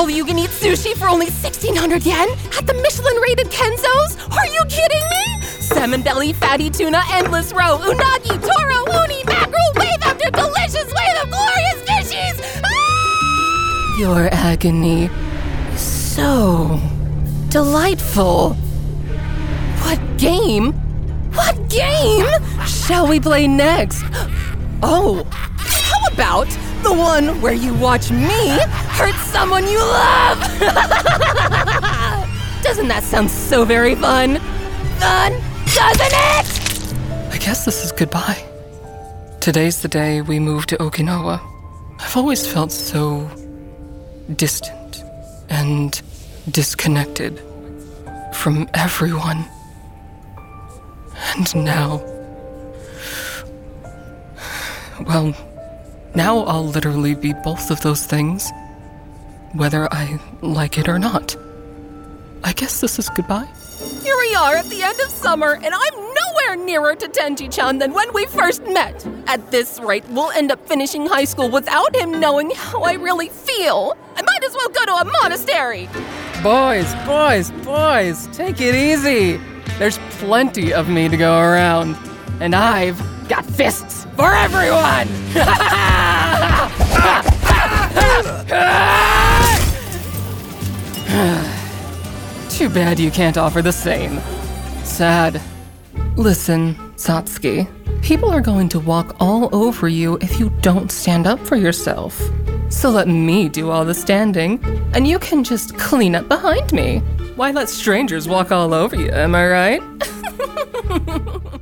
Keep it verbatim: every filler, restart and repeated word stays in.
all-you-can-eat sushi for only sixteen hundred yen at the Michelin-rated Kenzo's? Are you kidding me? Salmon belly, fatty tuna, endless row, unagi, toro, uni, mackerel, wave after delicious wave of glorious fishies! Ah! Your agony is so delightful. What game? What game shall we play next? Oh, how about the one where you watch me hurt someone you love? Doesn't that sound so very fun? Fun, doesn't it? I guess this is goodbye. Today's the day we move to Okinawa. I've always felt so distant and disconnected from everyone. And now... Well, now I'll literally be both of those things, whether I like it or not. I guess this is goodbye. Here we are at the end of summer, and I'm nowhere nearer to Tenji-chan than when we first met. At this rate, we'll end up finishing high school without him knowing how I really feel. I might as well go to a monastery. Boys, boys, boys, take it easy. There's plenty of me to go around, and I've got fists for everyone! Too bad you can't offer the same. Sad. Listen, Satsuki, people are going to walk all over you if you don't stand up for yourself. So let me do all the standing, and you can just clean up behind me. Why let strangers walk all over you, am I right?